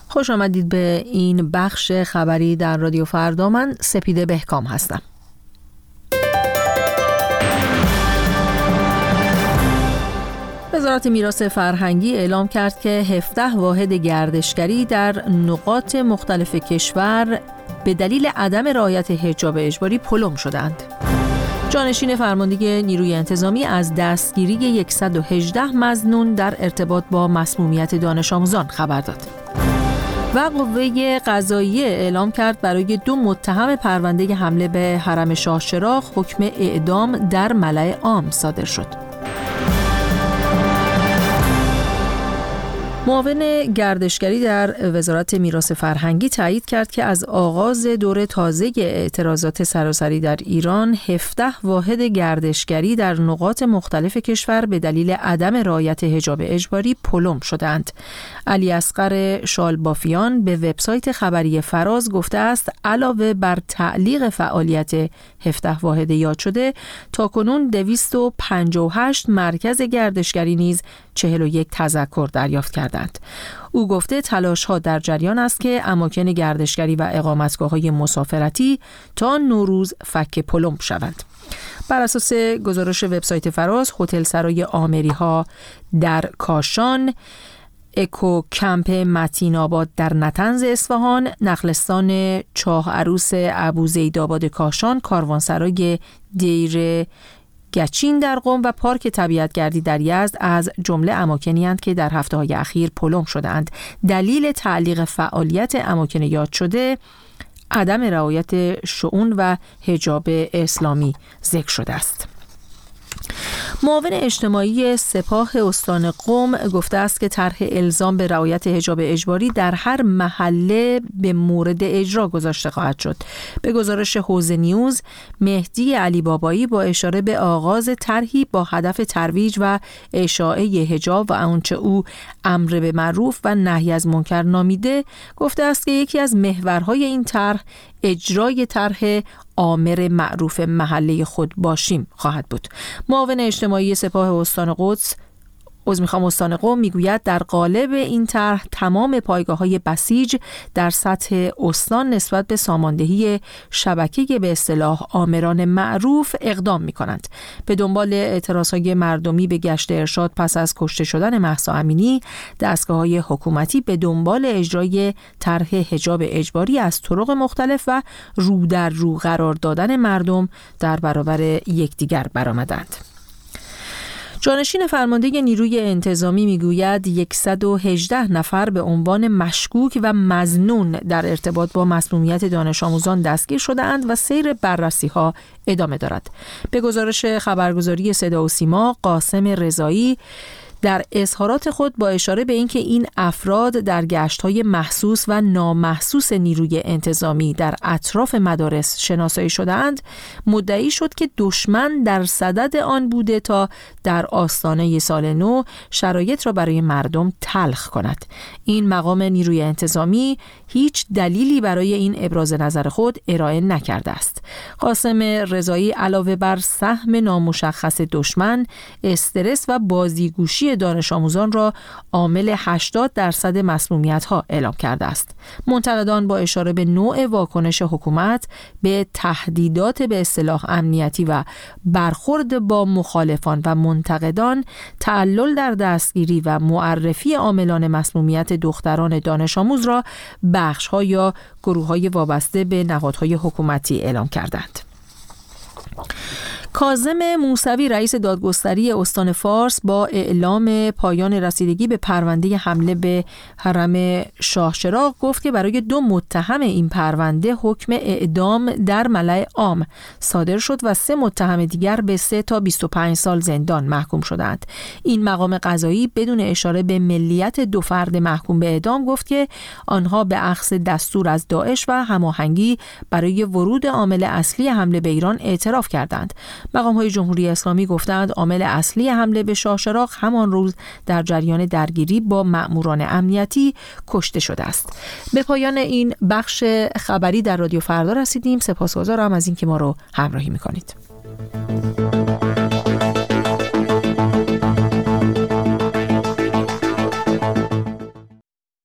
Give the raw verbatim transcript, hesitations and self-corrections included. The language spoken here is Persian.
خوش آمدید به این بخش خبری در رادیو فردا. من سپیده بهکام هستم. وزارت میراث فرهنگی اعلام کرد که هفده واحد گردشگری در نقاط مختلف کشور به دلیل عدم رعایت حجاب اجباری پلم شدند. جانشین فرمانده نیروی انتظامی از دستگیری صد و هجده مظنون در ارتباط با مسمومیت دانش آموزان خبر داد. و قوه قضاییه اعلام کرد برای دو متهم پرونده حمله به حرم شاه چراغ حکم اعدام در ملأ عام صادر شد. معاون گردشگری در وزارت میراث فرهنگی تایید کرد که از آغاز دور تازه اعتراضات سراسری در ایران هفده واحد گردشگری در نقاط مختلف کشور به دلیل عدم رعایت حجاب اجباری پلم شدند. علی اصغر شالبافیان به وبسایت خبری فراز گفته است علاوه بر تعلیق فعالیت هفده واحد یاد شده، تاکنون دویست و پنجاه و هشت مرکز گردشگری نیز چهل و یک تذکر دریافت کردند. او گفته تلاش‌ها در جریان است که اماکن گردشگری و اقامتگاه‌های مسافرتی تا نوروز فک پلم شوند. بر اساس گزارش وبسایت فراز، هتل سرای آمری‌ها در کاشان، اکو کمپ متین آباد در نطنز اصفهان، نخلستان چاه عروس ابوزیدآباد کاشان، کاروانسرای دیر گچین در قم و پارک طبیعتگردی در یزد از جمله اماکنی اند که در هفته‌های اخیر پلم شده‌اند. دلیل تعلیق فعالیت اماکن یاد شده عدم رعایت شؤون و حجاب اسلامی ذکر شده است. معاون اجتماعی سپاه استان قم گفته است که طرح الزام به رعایت حجاب اجباری در هر محله به مورد اجرا گذاشته خواهد شد. به گزارش حوزه نیوز، مهدی علی بابایی با اشاره به آغاز طرحی با هدف ترویج و اشاعه حجاب و آنچه او امر به معروف و نهی از منکر نامیده، گفته است که یکی از محورهای این طرح اجرای طرح آمر معروف محله خود باشیم خواهد بود. معاون اجتماعی سپاه استان قدس از میخوام استان قم میگوید در قالب این طرح تمام پایگاه‌های بسیج در سطح استان نسبت به ساماندهی شبکه به اصطلاح آمران معروف اقدام میکنند. به دنبال اعتراضهای مردمی به گشت ارشاد پس از کشته شدن مهسا امینی، دستگاه‌های حکومتی به دنبال اجرای طرح حجاب اجباری از طرق مختلف و رو در رو قرار دادن مردم در برابر یکدیگر برآمدند. جانشین فرمانده نیروی انتظامی میگوید صد و هجده نفر به عنوان مشکوک و مظنون در ارتباط با مسمومیت دانش آموزان دستگیر شده‌اند و سیر بررسی‌ها ادامه دارد. به گزارش خبرگزاری صدا و سیما، قاسم رضایی در اظهارات خود با اشاره به اینکه این افراد در گشت‌های محسوس و نامحسوس نیروی انتظامی در اطراف مدارس شناسایی شده‌اند، مدعی شد که دشمن در صدد آن بوده تا در آستانه سال نو شرایط را برای مردم تلخ کند. این مقام نیروی انتظامی هیچ دلیلی برای این ابراز نظر خود ارائه نکرده است. قاسم رضایی علاوه بر سهم نامشخص دشمن، استرس و بازیگوشی دانش آموزان را عامل هشتاد درصد مسمومیت‌ها اعلام کرده است. منتقدان با اشاره به نوع واکنش حکومت به تهدیدات به اصطلاح امنیتی و برخورد با مخالفان و منتقدان، تعلل در دستگیری و معرفی عاملان مسمومیت دختران دانش آموز را بخش‌ها یا گروه‌های وابسته به نهادهای حکومتی اعلام کردند. کاظم موسوی رئیس دادگستری استان فارس با اعلام پایان رسیدگی به پرونده حمله به حرم شاه چراغ گفت که برای دو متهم این پرونده حکم اعدام در ملأ عام صادر شد و سه متهم دیگر به سه تا بیست و پنج سال زندان محکوم شدند. این مقام قضایی بدون اشاره به ملیت دو فرد محکوم به اعدام گفت که آنها به اخذ دستور از داعش و هماهنگی برای ورود عامل اصلی حمله به ایران اعتراف کردند. مقام‌های جمهوری اسلامی گفتند عامل اصلی حمله به شاه چراغ همان روز در جریان درگیری با مأموران امنیتی کشته شده است. به پایان این بخش خبری در رادیو فردا رسیدیم. سپاسگزارم از اینکه ما رو همراهی می‌کنید.